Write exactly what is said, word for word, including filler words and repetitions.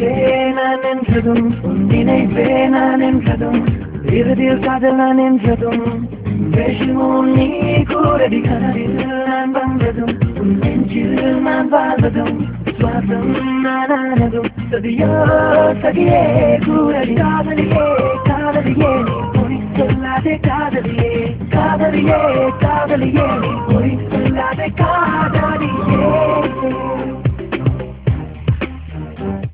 அடியே நான் என்றதும் உன் நினைவே நான் என்றதும் இறுதியில் காதல் நான் என்றதும் பேசுவோம் நீ கூறடி கனவில் நான் வந்ததும் உன் நெஞ்சில் நான் வாழ்வதும் சுவாசம் நான் ஆனதும் சதியோ சகியே கூறடி காதலியே காதலியே நீ பொய் சொல்லாதே காதலியே காதலியே காதலியே நீ பொய் சொல்லாதே காதலியே